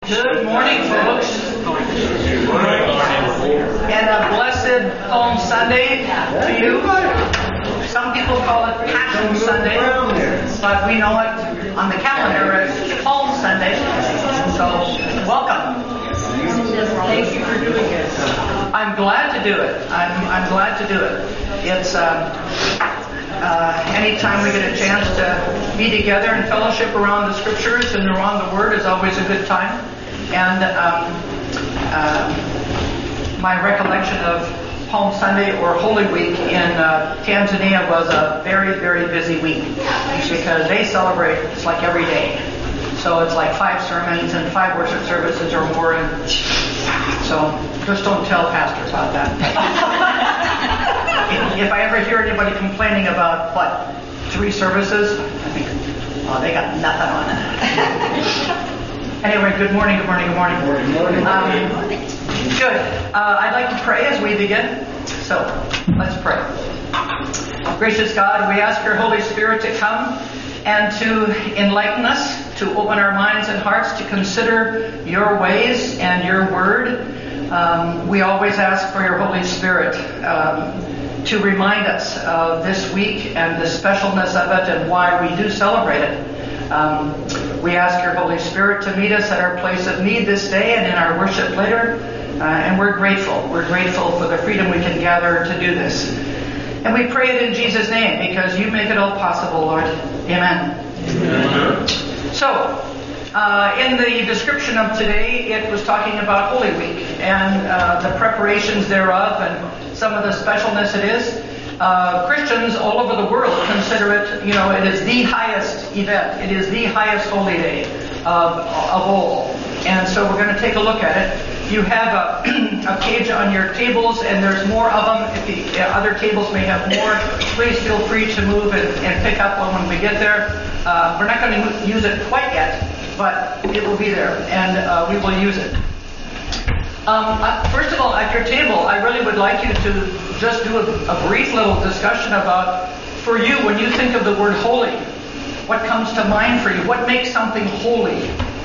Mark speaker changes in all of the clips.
Speaker 1: Good morning, folks.
Speaker 2: Good morning.
Speaker 1: And a blessed Palm Sunday to you. Some people call it Passion Sunday, but we know it on the calendar as Palm Sunday. So, welcome. Thank you for doing it. I'm glad to do it. I'm glad to do it. It's anytime we get a chance to be together and fellowship around the Scriptures and around the Word is always a good time. And my recollection of Palm Sunday or Holy Week in Tanzania was a very, very busy week because they celebrate, it's like every day. So it's like 5 sermons and 5 worship services or more. And so just don't tell pastors about that. If I ever hear anybody complaining about, 3 services, I think, oh, they got nothing on that. Anyway, good morning.
Speaker 2: Good morning.
Speaker 1: Good. I'd like to pray as we begin. So, let's pray. Gracious God, we ask your Holy Spirit to come and to enlighten us, to open our minds and hearts to consider your ways and your word. We always ask for your Holy Spirit to remind us of this week and the specialness of it and why we do celebrate it. We ask your Holy Spirit to meet us at our place of need this day and in our worship later. And we're grateful. We're grateful for the freedom we can gather to do this. And we pray it in Jesus' name because you make it all possible, Lord. Amen.
Speaker 2: Amen.
Speaker 1: So, in the description of today, it was talking about Holy Week and the preparations thereof and some of the specialness it is. Christians all over the world consider it, it is the highest event. It is the highest holy day of all. And so we're going to take a look at it. You have a page on your tables, and there's more of them. If the other tables may have more, please feel free to move and pick up one when we get there. We're not going to use it quite yet, but it will be there, and we will use it. First of all, at your table, I really would like you to just do a brief little discussion about, for you, when you think of the word holy, what comes to mind for you? What makes something holy?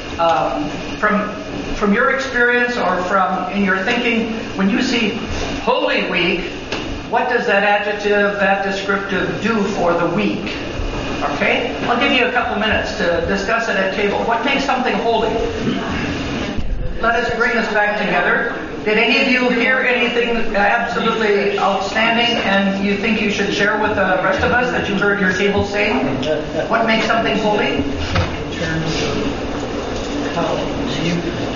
Speaker 1: From your experience or from in your thinking, when you see Holy Week, what does that adjective, that descriptive do for the week? Okay? I'll give you a couple minutes to discuss it at table. What makes something holy? Let us bring this back together. Did any of you hear anything absolutely outstanding and you think you should share with the rest of us that you heard your table saying? What makes something holy?
Speaker 3: In terms of how you...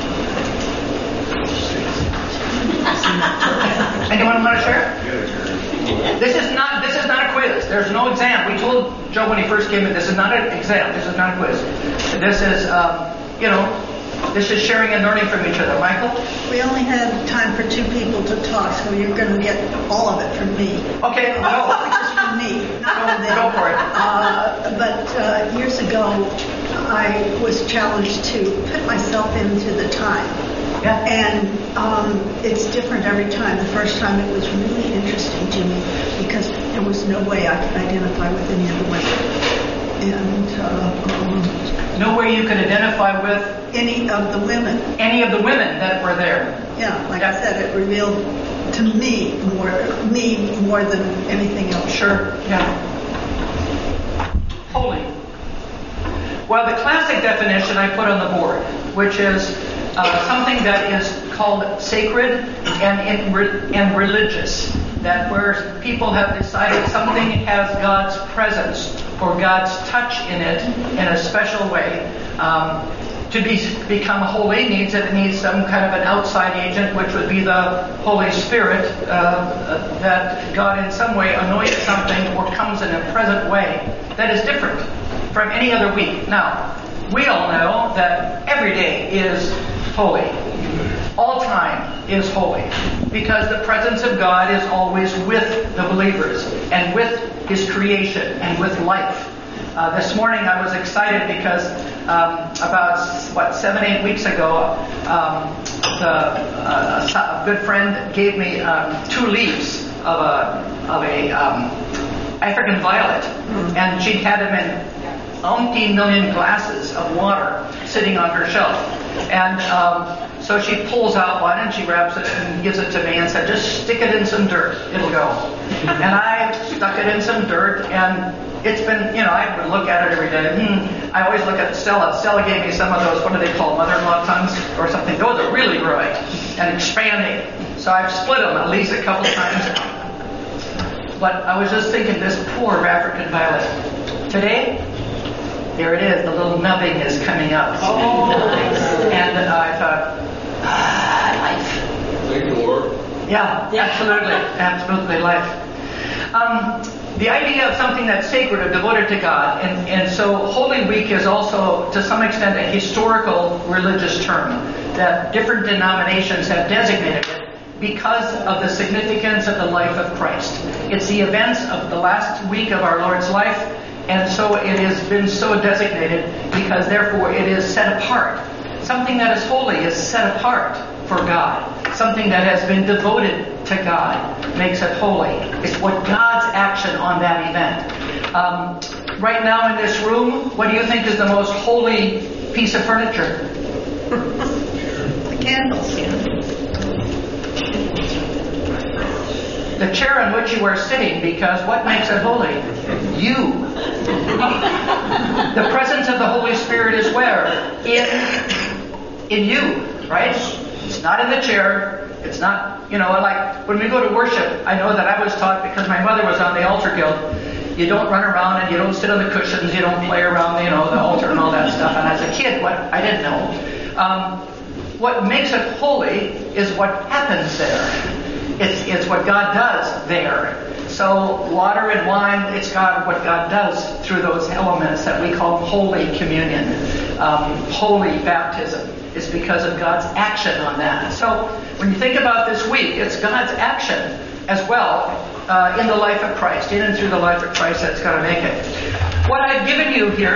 Speaker 1: Anyone want to share? This is not a quiz. There's no exam. We told Joe when he first came in, this is not an exam. This is not a quiz. This is, this is sharing and learning from each other. Michael?
Speaker 4: We only had time for 2 people to talk, so you're going to get all of it from me.
Speaker 1: Okay, go.
Speaker 4: Just from me, not from them.
Speaker 1: Go for it.
Speaker 4: But years ago, I was challenged to put myself into the time.
Speaker 1: Yeah.
Speaker 4: And it's different every time. The first time it was really interesting to me because there was no way I could identify with any of the women. And
Speaker 1: no way you could identify with
Speaker 4: any of the women.
Speaker 1: Any of the women that were there.
Speaker 4: Yeah, like I said, it revealed to me more than anything else.
Speaker 1: Sure. Yeah. Holy. Well, the classic definition I put on the board, which is something that is called sacred and religious. That where people have decided something has God's presence or God's touch in it in a special way. To become holy it needs some kind of an outside agent, which would be the Holy Spirit, that God in some way anoints something or comes in a present way that is different from any other week. Now, we all know that every day is holy. All time is holy because the presence of God is always with the believers and with His creation and with life. This morning I was excited because about 7-8 weeks ago, a good friend gave me 2 leaves of a African violet, and she'd had them in umpteen million glasses of water sitting on her shelf. And so she pulls out one and she wraps it and gives it to me and said, just stick it in some dirt, it'll go. And I stuck it in some dirt, and it's been, I would look at it every day. I always look at Stella. Stella gave me some of those, what do they call, mother-in-law tongues or something. Those are really growing and expanding. So I've split them at least a couple times. But I was just thinking, this poor African violet. Today, there it is, the little nubbing is coming up.
Speaker 3: Oh, nice.
Speaker 1: And I thought, life.
Speaker 2: Thank you, Lord.
Speaker 1: Yeah, absolutely life. The idea of something that's sacred or devoted to God, and so Holy Week is also, to some extent, a historical religious term that different denominations have designated it because of the significance of the life of Christ. It's the events of the last week of our Lord's life, and so it has been so designated because therefore it is set apart. Something that is holy is set apart for God. Something that has been devoted to God makes it holy. It's what God's action on that event. Right now in this room, what do you think is the most holy piece of furniture?
Speaker 4: The candles.
Speaker 1: The chair on which you are sitting, because what makes it holy? You. The presence of the Holy Spirit is where? In you, right? It's not in the chair. It's not, like when we go to worship, I know that I was taught, because my mother was on the altar guild, you don't run around and you don't sit on the cushions, you don't play around, the altar and all that stuff. And as a kid, I didn't know. What makes it holy is what happens there. It's what God does there. So water and wine, it's what God does through those elements that we call Holy Communion, Holy Baptism. Is because of God's action on that. So when you think about this week, it's God's action as well in the life of Christ, in and through the life of Christ that's going to make it. What I've given you here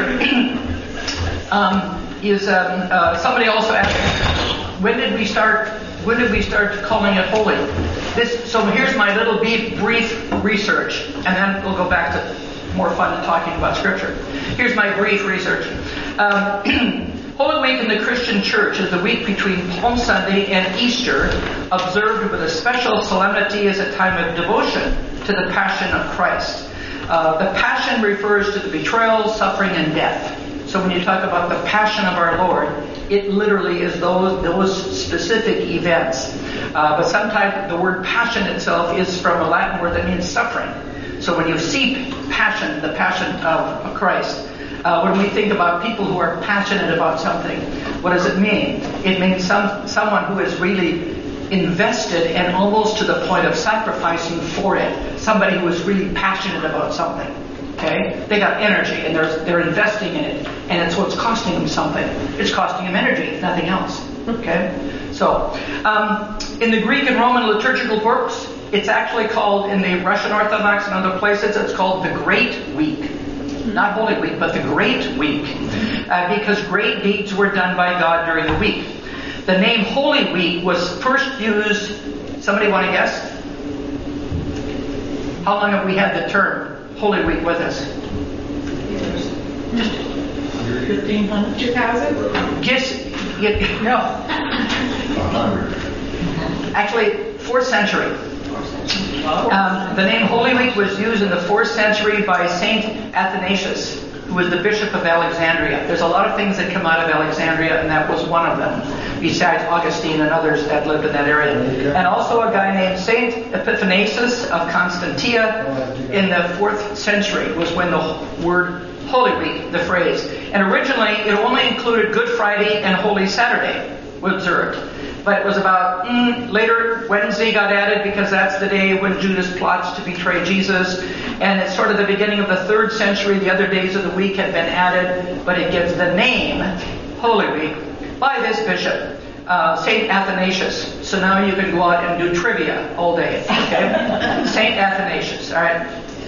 Speaker 1: is somebody also asked, when did we start calling it holy? So here's my little brief research, and then we'll go back to more fun talking about Scripture. Here's my brief research. Holy Week in the Christian Church is the week between Palm Sunday and Easter, observed with a special solemnity as a time of devotion to the Passion of Christ. The Passion refers to the betrayal, suffering, and death. So when you talk about the Passion of our Lord, it literally is those specific events. But sometimes the word passion itself is from a Latin word that means suffering. So when you see passion, the Passion of Christ, when we think about people who are passionate about something, what does it mean? It means someone who is really invested and almost to the point of sacrificing for it. Somebody who is really passionate about something. Okay? They got energy and they're investing in it, and it's what's costing them something. It's costing them energy, nothing else. Okay? So, in the Greek and Roman liturgical books, it's actually called, in the Russian Orthodox and other places, it's called the Great Week. Not Holy Week, but the Great Week. Because great deeds were done by God during the week. The name Holy Week was first used, somebody want to guess? How long have we had the term Holy Week with us?
Speaker 3: 1,500? 2,000?
Speaker 1: No. Actually, 4th century. The name Holy Week was used in the 4th century by Saint Athanasius, who was the Bishop of Alexandria. There's a lot of things that come out of Alexandria, and that was one of them, besides Augustine and others that lived in that area. And also a guy named Saint Epiphanius of Constantia in the 4th century was when the word Holy Week, the phrase. And originally, it only included Good Friday and Holy Saturday was observed. But it was about later Wednesday got added because that's the day when Judas plots to betray Jesus. And it's sort of the beginning of the 3rd century. The other days of the week had been added, but it gets the name Holy Week by this bishop, Saint Athanasius. So now you can go out and do trivia all day. Okay, Saint Athanasius. All right.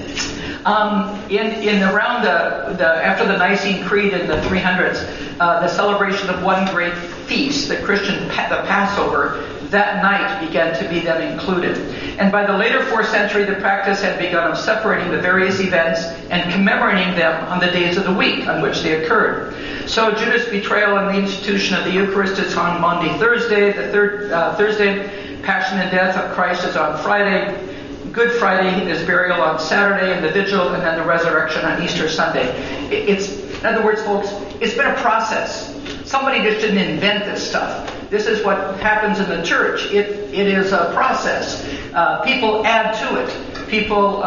Speaker 1: In around after the Nicene Creed in the 300s, the celebration of one great feast, the Passover, that night began to be then included. And by the later 4th century, the practice had begun of separating the various events and commemorating them on the days of the week on which they occurred. So Judas' betrayal and the institution of the Eucharist is on Maundy Thursday. The third Thursday, Passion and Death of Christ is on Friday. Good Friday, his burial on Saturday, and the Vigil, and then the resurrection on Easter Sunday. In other words, folks, it's been a process. Somebody just didn't invent this stuff. This is what happens in the church. It is a process. People add to it. People,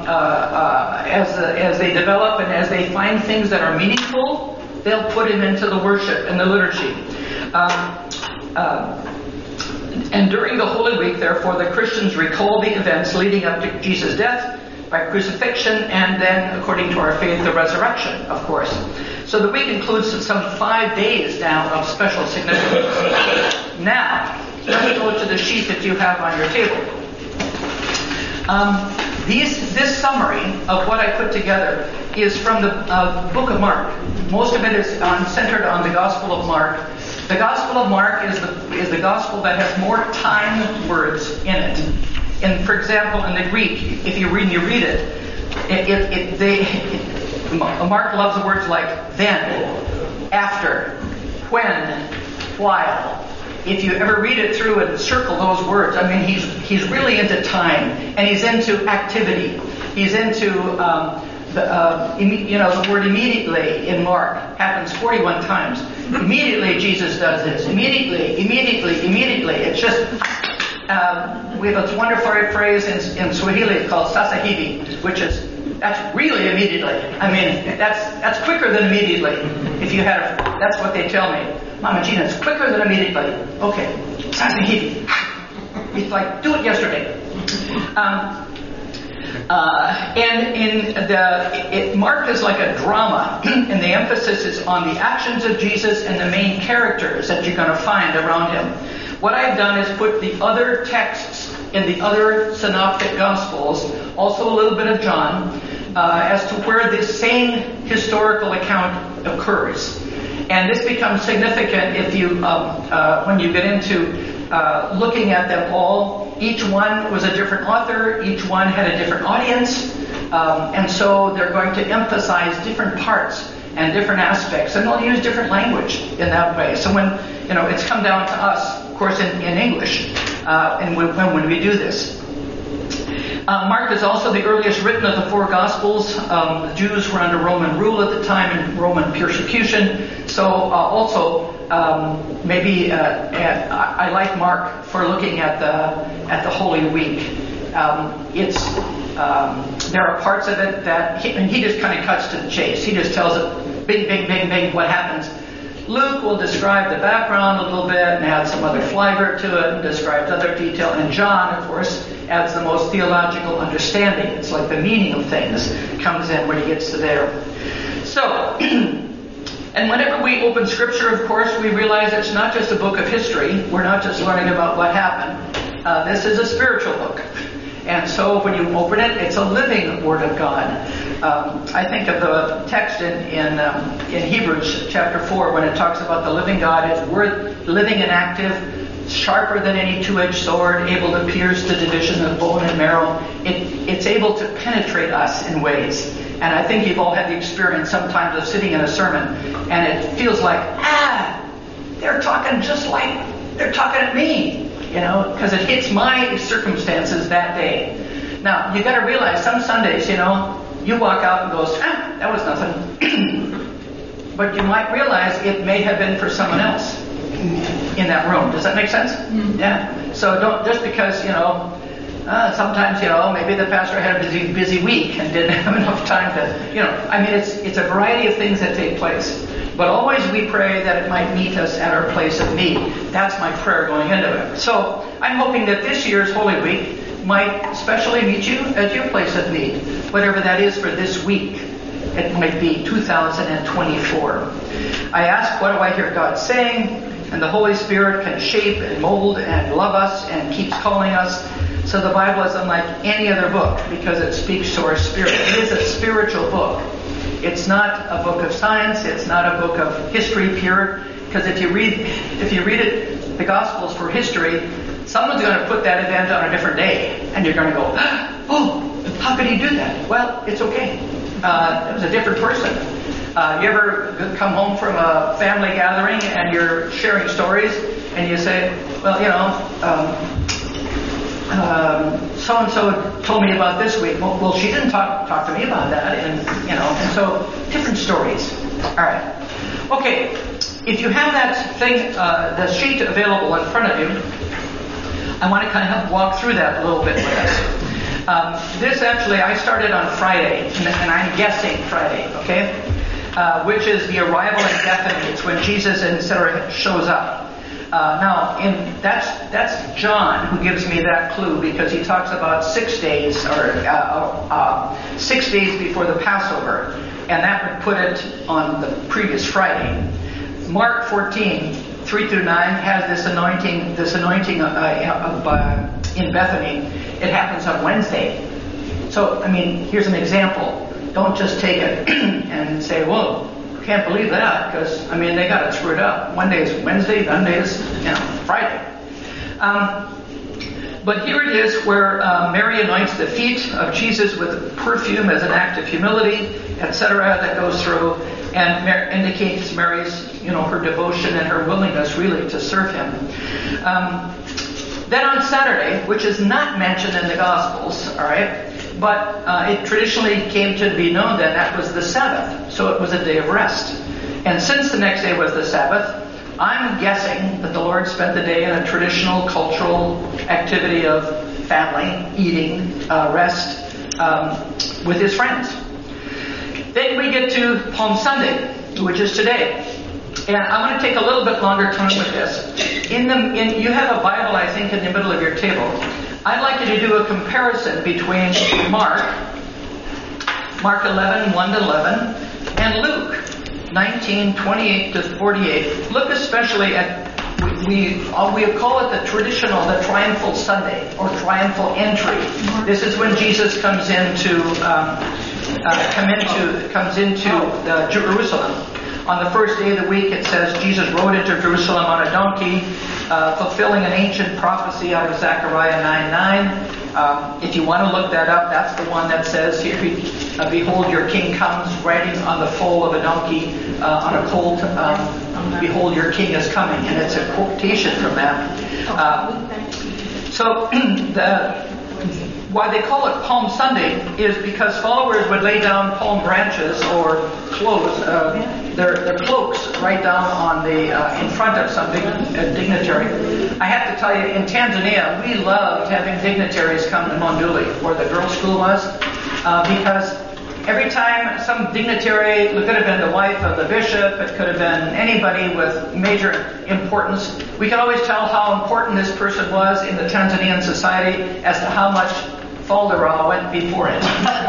Speaker 1: as they develop and as they find things that are meaningful, they'll put them into the worship and the liturgy. And during the Holy Week, therefore, the Christians recall the events leading up to Jesus' death by crucifixion, and then, according to our faith, the resurrection, of course. So the week includes some 5 days now of special significance. Now, let's go to the sheet that you have on your table. This summary of what I put together is from the book of Mark. Most of it is centered on the Gospel of Mark. The Gospel of Mark is the Gospel that has more time words in it. And for example, in the Greek, if you read it, Mark loves the words like then, after, when, while. If you ever read it through and circle those words, I mean, he's really into time, and he's into activity. He's into the word immediately in Mark happens 41 times. Immediately Jesus does this. Immediately. It's just we have a wonderful phrase in Swahili called sasa hivi, which is that's really immediately. I mean, that's quicker than immediately. If you had that's what they tell me. Mama Gina, it's quicker than immediately. Okay, sasa hivi. It's like do it yesterday. Mark is like a drama, and the emphasis is on the actions of Jesus and the main characters that you're going to find around him. What I've done is put the other texts in the other synoptic gospels, also a little bit of John, as to where this same historical account occurs. And this becomes significant if you, when you get into looking at them all. Each one was a different author. Each one had a different audience. And so they're going to emphasize different parts and different aspects. And they'll use different language in that way. So when, it's come down to us, of course, in English, and when we do this. Mark is also the earliest written of the 4 Gospels. The Jews were under Roman rule at the time and Roman persecution. So also maybe I like Mark for looking at the Holy Week. There are parts of it that he just kind of cuts to the chase. He just tells it bing, what happens. Luke will describe the background a little bit and add some other flavor to it and describes other detail. And John, of course, adds the most theological understanding. It's like the meaning of things comes in when he gets to there. So, and whenever we open Scripture, of course, we realize it's not just a book of history. We're not just learning about what happened. This is a spiritual book. And so when you open it, it's a living Word of God. I think of the text in Hebrews chapter 4 when it talks about the living God is living and active, sharper than any two-edged sword, able to pierce the division of bone and marrow. It's able to penetrate us in ways. And I think you've all had the experience sometimes of sitting in a sermon and it feels like, they're talking just like they're talking at me. Because it hits my circumstances that day. Now, you got to realize some Sundays, you walk out and goes, that was nothing. But you might realize it may have been for someone else in that room. Does that make sense? Mm-hmm. Yeah. So don't, just because, sometimes, maybe the pastor had a busy week and didn't have enough time to, it's a variety of things that take place. But always we pray that it might meet us at our place of need. That's my prayer going into it. So I'm hoping that this year's Holy Week might especially meet you at your place of need, whatever that is for this week. It might be 2024. I ask, what do I hear God saying? And the Holy Spirit can shape and mold and love us and keeps calling us. So the Bible is unlike any other book because it speaks to our spirit. It is a spiritual book. It's not a book of science. It's not a book of history pure. Because if you read it, the Gospels for history, someone's going to put that event on a different day, and you're going to go, oh, how could he do that? Well, it's okay. It was a different person. You ever come home from a family gathering and you're sharing stories, and you say, well, so-and-so told me about this week. Well, she didn't talk to me about that, and so different stories. All right. Okay, if you have that thing, the sheet available in front of you, I want to kind of walk through that a little bit with us. This actually, I started on Friday, and I'm guessing Friday, okay? Which is the arrival in Bethany. It's when Jesus, etc., shows up. That's John who gives me that clue, because he talks about 6 days, or 6 days before the Passover, and that would put it on the previous Friday. Mark 14, 3 through 9 has this anointing in Bethany. It happens on Wednesday. So, here's an example. Don't just take it and say, well, can't believe that, because, they got it screwed up. One day is Wednesday, one day is, Friday. But here it is where Mary anoints the feet of Jesus with perfume as an act of humility, etc., that goes through and indicates Mary's, her devotion and her willingness really to serve him. Then on Saturday, which is not mentioned in the Gospels, all right, but it traditionally came to be known that was the Sabbath, so it was a day of rest. And since the next day was the Sabbath, I'm guessing that the Lord spent the day in a traditional cultural activity of family, eating, rest, with his friends. Then we get to Palm Sunday, which is today. And I'm going to take a little bit longer time with this. You have a Bible, I think, in the middle of your table. I'd like you to do a comparison between Mark 11, 1 to 11, and Luke 19, 28 to 48. Look especially at, we call it the triumphal Sunday, or triumphal entry. This is when Jesus comes into Jerusalem. On the first day of the week, it says Jesus rode into Jerusalem on a donkey, fulfilling an ancient prophecy out of Zechariah 9:9. If you want to look that up, that's the one that says, "Here, behold, your king comes riding on the foal of a donkey, on a colt. Behold, your king is coming," and it's a quotation from that. Why they call it Palm Sunday is because followers would lay down palm branches or clothes, their cloaks right down on in front of some dignitary. I have to tell you, in Tanzania, we loved having dignitaries come to Monduli, where the girls' school was, because every time some dignitary, it could have been the wife of the bishop, it could have been anybody with major importance, we could always tell how important this person was in the Tanzanian society as to how much Falderall went before it.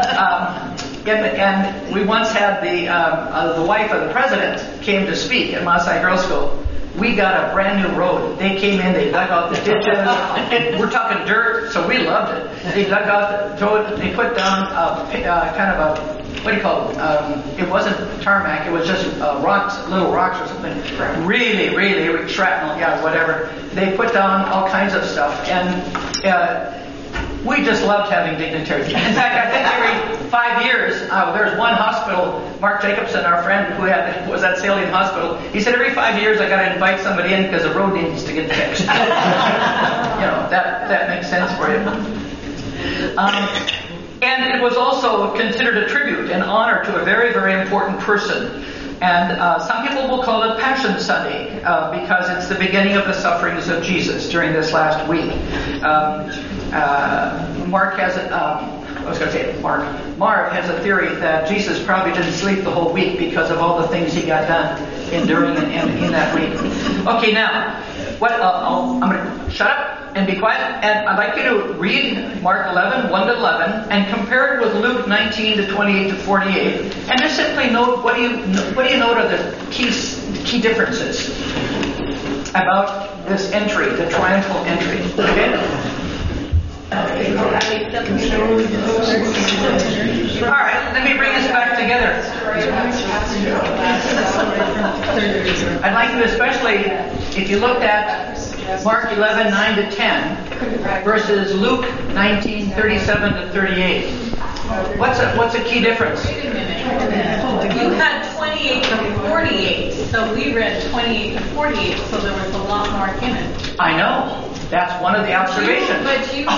Speaker 1: And we once had the wife of the president came to speak at Maasai Girls' School. We got a brand new road. They came in, they dug out the ditches. We're talking dirt, so we loved it. They dug out the road, they put down what do you call it? It wasn't tarmac, it was just little rocks or something. Really, shrapnel, whatever. They put down all kinds of stuff. And we just loved having dignitaries. In fact, I think every 5 years, there's one hospital, Mark Jacobson, our friend who was at Salient Hospital, he said every 5 years I got to invite somebody in because the road needs to get fixed. That makes sense for you. And it was also considered a tribute, an honor to a very, very important person. And some people will call it Passion Sunday because it's the beginning of the sufferings of Jesus during this last week. Mark has Marv has a theory that Jesus probably didn't sleep the whole week because of all the things he got done during in that week. Okay, now, I'm going to shut up and be quiet, and I'd like you to read Mark 11, 1 to 11, and compare it with Luke 19 to 28 to 48, and just simply note what do you note are the key differences about this entry, the triumphal entry. Okay? All right, let me bring us back together. I'd like you, especially if you looked at Mark 11, 9 to 10 versus Luke 19, 37 to 38. What's a key difference?
Speaker 3: Wait a minute. You had 28 to 48, so we read 28 to 48, so there was a lot more in it.
Speaker 1: I know. That's one of the observations.
Speaker 3: But you...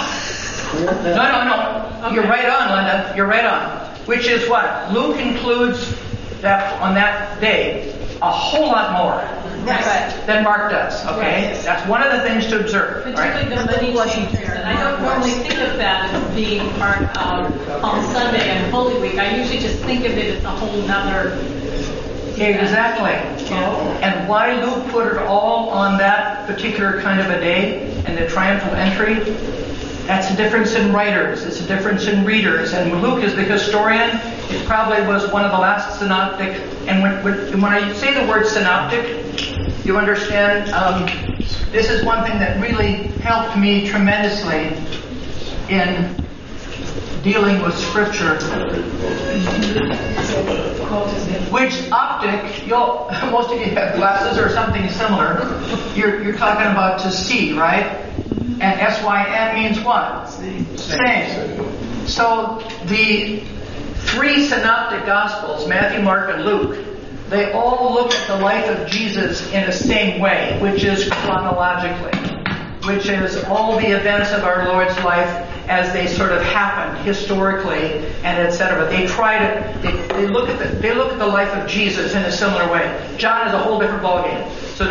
Speaker 1: No. You're right on, Linda. You're right on. Which is what? Luke includes that on that day a whole lot more than Mark does. Okay?
Speaker 3: Right.
Speaker 1: That's one of the things to observe.
Speaker 3: Particularly
Speaker 1: Right?
Speaker 3: the money changers. And I don't normally think of that as being part of Palm Sunday and Holy Week. I usually just think of it as a whole nother...
Speaker 1: Exactly.
Speaker 3: Yeah.
Speaker 1: And why Luke put it all on that particular kind of a day and the triumphal entry, that's a difference in writers. It's a difference in readers. And Luke is the historian. It probably was one of the last synoptic. And when I say the word synoptic, you understand, this is one thing that really helped me tremendously in dealing with Scripture. Which optic, most of you have glasses or something similar. You're talking about to see, right? And S-Y-N means what? Same. So the three synoptic Gospels, Matthew, Mark, and Luke, they all look at the life of Jesus in the same way, which is chronologically, which is all the events of our Lord's life as they sort of happened historically and etc. They look at the life of Jesus in a similar way. John is a whole different ballgame. So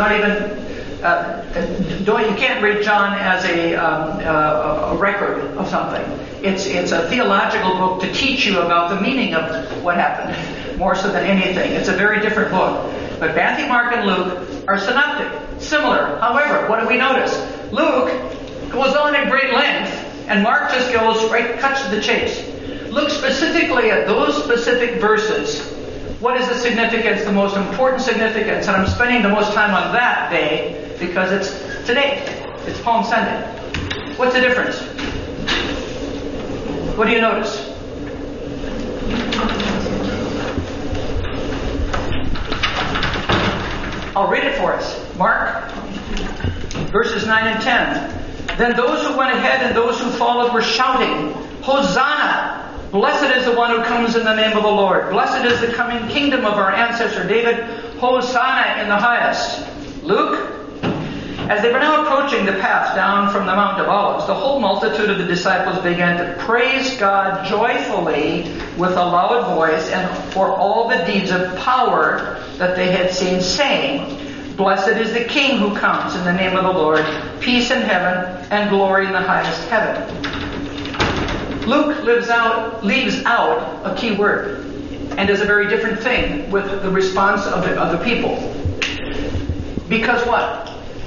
Speaker 1: you can't read John as a record of something. It's a theological book to teach you about the meaning of what happened, more so than anything. It's a very different book. But Matthew, Mark, and Luke are synoptic, similar. However, what do we notice? Luke goes on at great length, and Mark just goes right, cuts to the chase. Look specifically at those specific verses. What is the significance, the most important significance? And I'm spending the most time on that day because it's today. It's Palm Sunday. What's the difference? What do you notice? I'll read it for us. Mark, verses 9 and 10. Then those who went ahead and those who followed were shouting, Hosanna! Blessed is the one who comes in the name of the Lord. Blessed is the coming kingdom of our ancestor David. Hosanna in the highest. Luke, as they were now approaching the path down from the Mount of Olives, the whole multitude of the disciples began to praise God joyfully with a loud voice and for all the deeds of power that they had seen, saying, Blessed is the King who comes in the name of the Lord, peace in heaven and glory in the highest heaven. Luke leaves out a key word and does a very different thing with the response of the people. Because what?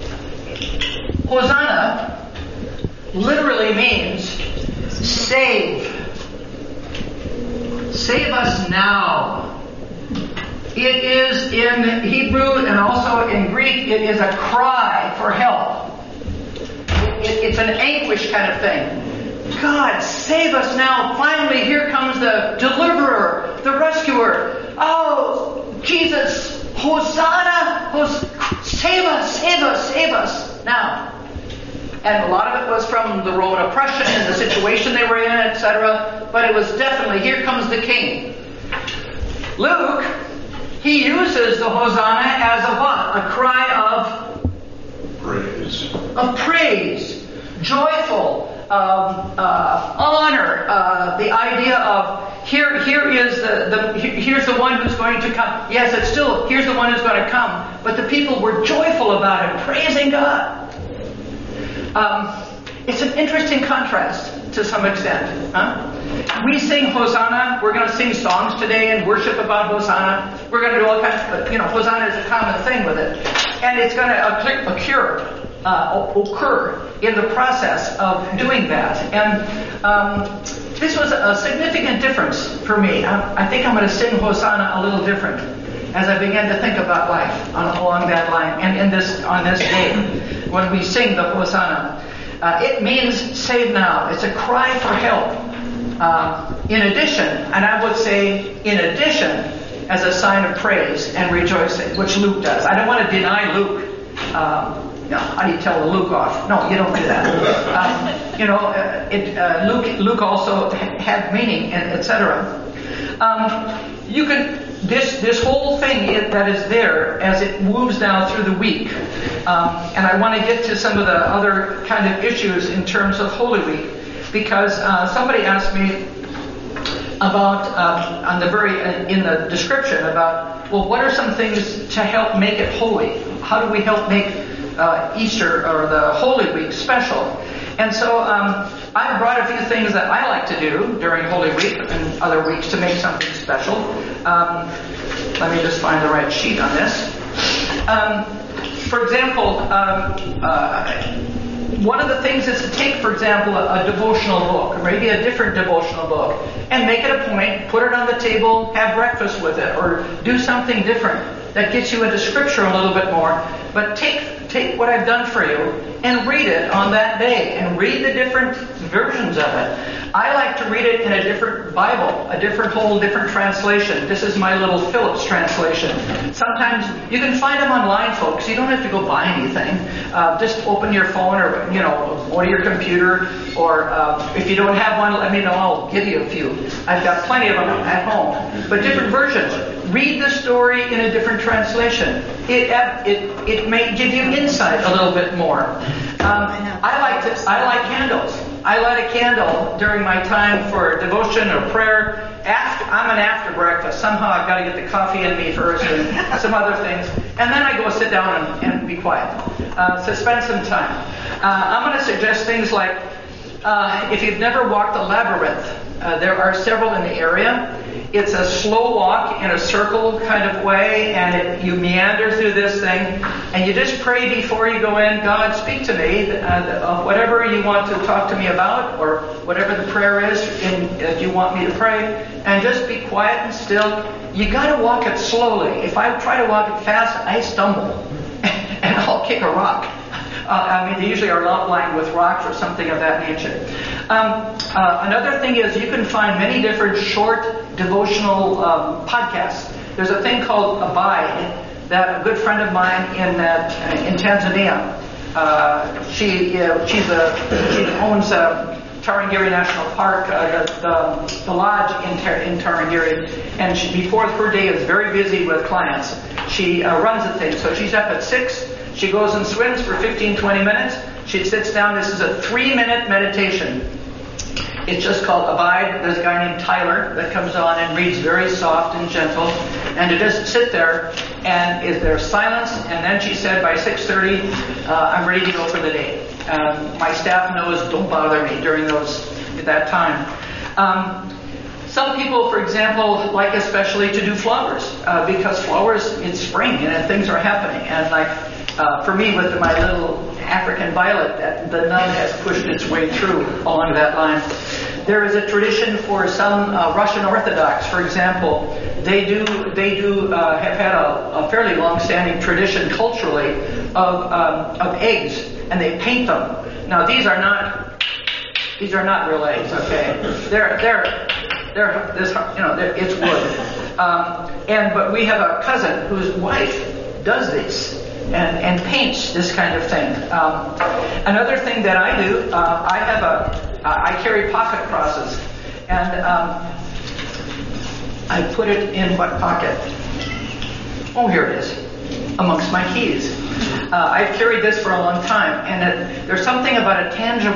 Speaker 1: Hosanna literally means save. Save us now. It is in Hebrew and also in Greek, it is a cry for help. It's an anguish kind of thing. God, save us now. Finally, here comes the deliverer, the rescuer. Oh, Jesus, Hosanna, save us, save us, save us now. And a lot of it was from the Roman oppression and the situation they were in, etc. But it was definitely, here comes the King. Luke, he uses the Hosanna as a what? A cry of
Speaker 2: Praise.
Speaker 1: Of praise, joyful, honor, the idea of here's the one who's going to come. Yes, it's still here's the one who's going to come. But the people were joyful about it, praising God. It's an interesting contrast to some extent. Huh? We sing Hosanna. We're going to sing songs today and worship about Hosanna. We're going to do all kinds of, Hosanna is a common thing with it. And it's going to occur in the process of doing that. And this was a significant difference for me. I think I'm going to sing Hosanna a little different as I began to think about life along that line. And on this day, when we sing the Hosanna, it means save now. It's a cry for help. In addition, and I would say in addition, as a sign of praise and rejoicing, which Luke does. I don't want to deny Luke how do you tell the Luke off? No, you don't do that. Luke also had meaning, etc. You can this whole thing that is there as it moves now through the week, and I want to get to some of the other kind of issues in terms of Holy Week, because somebody asked me about in the description about, well, what are some things to help make it holy? How do we help make Easter or the Holy Week special? And so I brought a few things that I like to do during Holy Week and other weeks to make something special. Let me just find the right sheet on this. For example, one of the things is to take, for example, a devotional book, maybe a different devotional book, and make it a point, put it on the table, have breakfast with it, or do something different that gets you into Scripture a little bit more. But take what I've done for you and read it on that day, and read the different versions of it. I like to read it in a different Bible, a whole different translation. This is my little Phillips translation. Sometimes you can find them online, folks. You don't have to go buy anything. Just open your phone or go to your computer, or if you don't have one, let me know. I'll give you a few. I've got plenty of them at home. But different versions. Read the story in a different translation. It may give you insight a little bit more. I like candles. I light a candle during my time for devotion or prayer. I'm an after breakfast. Somehow I've got to get the coffee in me first and some other things. And then I go sit down and be quiet. So spend some time. I'm going to suggest things like, if you've never walked the labyrinth, there are several in the area. It's a slow walk in a circle kind of way, and you meander through this thing, and you just pray before you go in. God, speak to me of whatever you want to talk to me about, or whatever the prayer is that you want me to pray, and just be quiet and still. You got to walk it slowly. If I try to walk it fast, I stumble, and I'll kick a rock. They usually are lined with rocks or something of that nature. Another thing is you can find many different short devotional podcasts. There's a thing called Abide that a good friend of mine in Tanzania. She owns Tarangire National Park, the lodge in Tarangire, and before her day is very busy with clients. She runs the thing, so she's up at 6. She goes and swims for 15-20 minutes. She sits down. This is a 3-minute meditation. It's just called Abide. There's a guy named Tyler that comes on and reads very soft and gentle. And to just sit there, and there's silence. And then she said, by 6:30, I'm ready to go for the day. My staff knows, don't bother me during that time. Some people, for example, like especially to do flowers, because flowers, it's spring and things are happening. And for me, with my little African violet, the nun has pushed its way through along that line. There is a tradition for some Russian Orthodox, for example. They do have had a fairly long-standing tradition culturally of eggs, and they paint them. Now these are not real eggs, okay? It's wood. But we have a cousin whose wife does this. And paints this kind of thing. Another thing that I do, I carry pocket crosses, and I put it in what pocket? Oh, here it is, amongst my keys. I've carried this for a long time, and there's something about a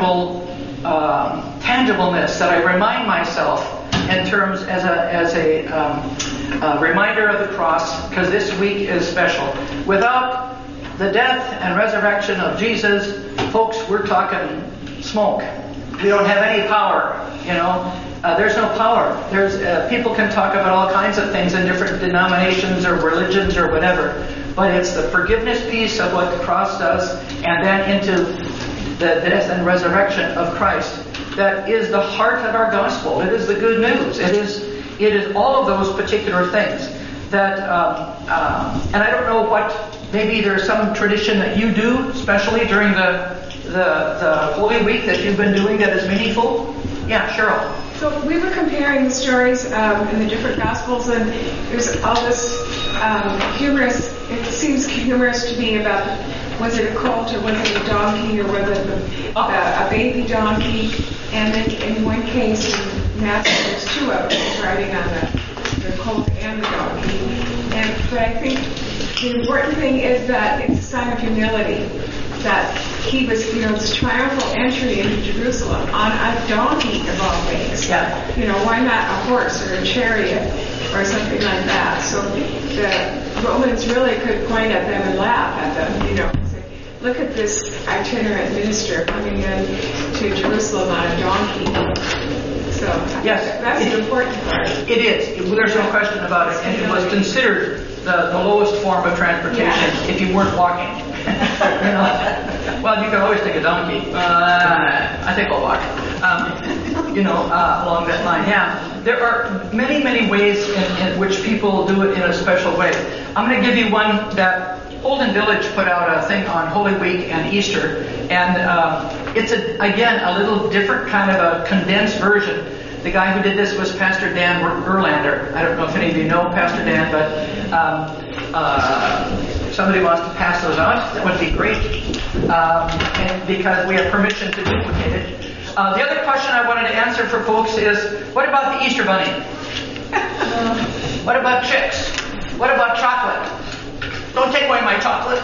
Speaker 1: tangibleness that I remind myself in terms as a reminder of the cross, because this week is special. Without the death and resurrection of Jesus, folks, we're talking smoke. We don't have any power, There's no power. People can talk about all kinds of things in different denominations or religions or whatever, but it's the forgiveness piece of what the cross does, and then into the death and resurrection of Christ that is the heart of our gospel. It is the good news. It is all of those particular things that, and I don't know what. Maybe there's some tradition that you do, especially during the Holy Week that you've been doing that is meaningful. Yeah, Cheryl.
Speaker 5: So we were comparing the stories in the different Gospels, and there's all this humorous. It seems humorous to me about was it a colt or was it a donkey or was it a baby donkey? And then in one case, in Matthew, there's two of them riding on the colt and the donkey. But I think the important thing is that it's a sign of humility, that he was, this triumphal entry into Jerusalem on a donkey of all things.
Speaker 1: Yeah.
Speaker 5: Why not a horse or a chariot or something like that? So the Romans really could point at them and laugh at them, and say, look at this itinerant minister coming in to Jerusalem on a donkey. So
Speaker 1: Yes.
Speaker 5: that's the important part.
Speaker 1: It is. There's no question about it. And it was considered the lowest form of transportation if you weren't walking. Well, you can always take a donkey. I think I'll walk. Along that line. Yeah. There are many, many ways in which people do it in a special way. I'm going to give you one that Holden Village put out a thing on Holy Week and Easter, and it's again a little different kind of a condensed version. The guy who did this was Pastor Dan Erlander. I don't know if any of you know Pastor Dan, but somebody wants to pass those out. That would be great, and because we have permission to duplicate it. The other question I wanted to answer for folks is, what about the Easter Bunny? What about chicks? What about chocolate? Don't take away my chocolate.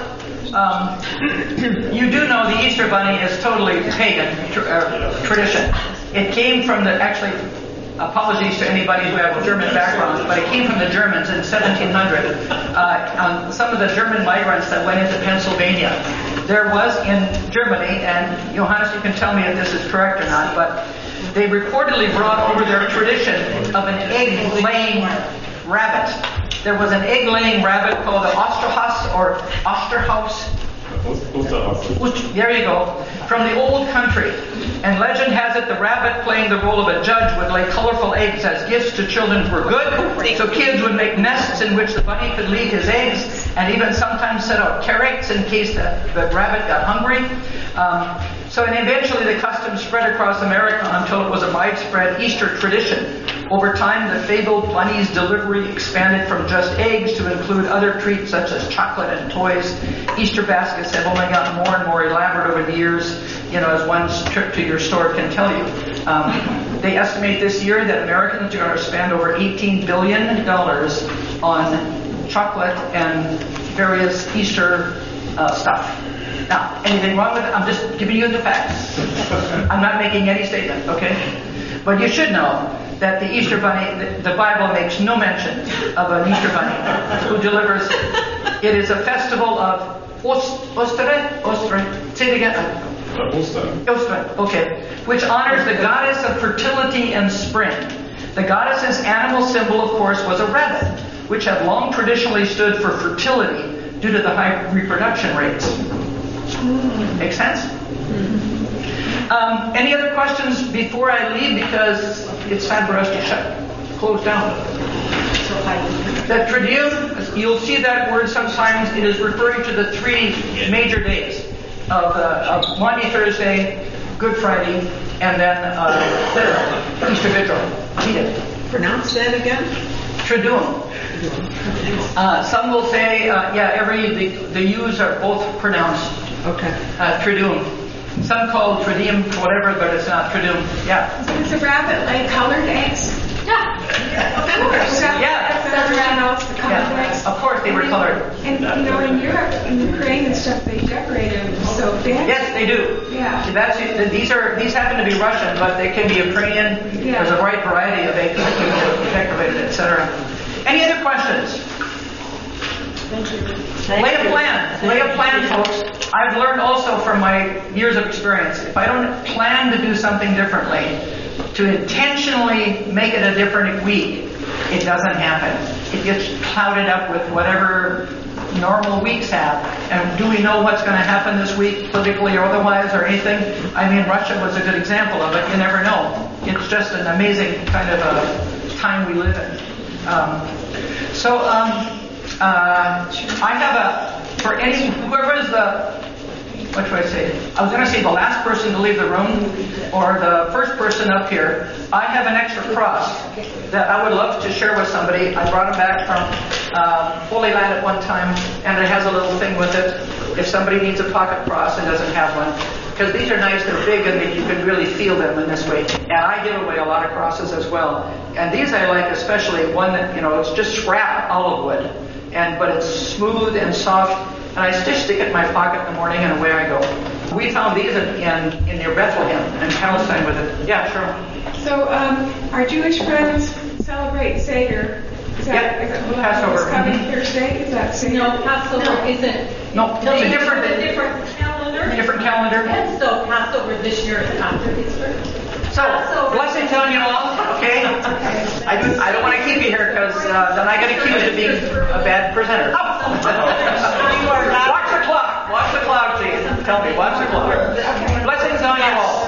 Speaker 1: You do know the Easter Bunny is totally pagan tradition. It came from apologies to anybody who have a German background, but it came from the Germans in 1700. Some of the German migrants that went into Pennsylvania. There was in Germany, and Johannes, you can tell me if this is correct or not, but they reportedly brought over their tradition of an egg-laying rabbit. There was an egg-laying rabbit called the Osterhaus or Osterhaus. There you go. From the old country. And legend has it the rabbit playing the role of a judge would lay colorful eggs as gifts to children who were good. So kids would make nests in which the bunny could leave his eggs, and even sometimes set out carrots in case the rabbit got hungry. And eventually the custom spread across America until it was a widespread Easter tradition. Over time, the fabled bunny's delivery expanded from just eggs to include other treats such as chocolate and toys. Easter baskets have only gotten more and more elaborate over the years, as one trip to your store can tell you. They estimate this year that Americans are going to spend over $18 billion on chocolate and various Easter stuff. Now, anything wrong with it? I'm just giving you the facts. I'm not making any statement, okay? But you should know that the Easter Bunny, the Bible makes no mention of an Easter Bunny who delivers. It is a festival of Ostern. Say it again. Ostern, okay. Which honors the goddess of fertility and spring. The goddess's animal symbol, of course, was a rabbit, which had long traditionally stood for fertility due to the high reproduction rates. Make sense? Any other questions before I leave? Because it's time for us to close down. The Triduum, you'll see that word sometimes. It is referring to the three major days of Maundy Thursday, Good Friday, and then Easter Vigil. Read it.
Speaker 6: Pronounce that again.
Speaker 1: Triduum. Some will say, the U's are both pronounced.
Speaker 6: Okay.
Speaker 1: Triduum. Some call it Triduum, whatever, but it's not Triduum. Yeah.
Speaker 5: Does a rabbit lay colored eggs?
Speaker 3: Yeah.
Speaker 5: Of course. That's around else, the colored eggs.
Speaker 1: Of course they were colored.
Speaker 5: And in Europe, in Ukraine and stuff, they decorate them so fancy.
Speaker 1: Yes, they do.
Speaker 5: Yeah.
Speaker 1: These happen to be Russian, but they can be Ukrainian.
Speaker 5: Yeah.
Speaker 1: There's a wide variety of eggs that can be decorated, etc. Any other questions?
Speaker 6: Thank you.
Speaker 1: Lay a plan, folks. I've learned also from my years of experience, if I don't plan to do something differently, to intentionally make it a different week, it doesn't happen. It gets clouded up with whatever normal weeks have. And do we know what's going to happen this week, politically or otherwise, or anything? I mean, Russia was a good example of it. You never know. It's just an amazing kind of a time we live in. I have for whoever is what should I say? I was going to say the last person to leave the room or the first person up here. I have an extra cross that I would love to share with somebody. I brought it back from Holy Land at one time, and it has a little thing with it. if somebody needs a pocket cross and doesn't have one. Because these are nice, they're big, and you can really feel them in this way. And I give away a lot of crosses as well. And these I like especially, one that, it's just scrap olive wood, but it's smooth and soft, and I just stick it in my pocket in the morning, and away I go. We found these in near Bethlehem in Palestine with it. Yeah, sure.
Speaker 5: So, our Jewish friends celebrate Seder. Is that
Speaker 1: Passover.
Speaker 5: It's coming Thursday? Is that Seder?
Speaker 3: No, Passover isn't.
Speaker 1: No, it's a different
Speaker 3: calendar.
Speaker 1: Different calendar.
Speaker 3: And so Passover this year is after Easter.
Speaker 1: So, blessings on you all, okay? I don't want to keep you here because then I get accused of being a bad presenter. Watch the clock. Watch the clock, please. Tell me, watch the clock. Blessings on you all.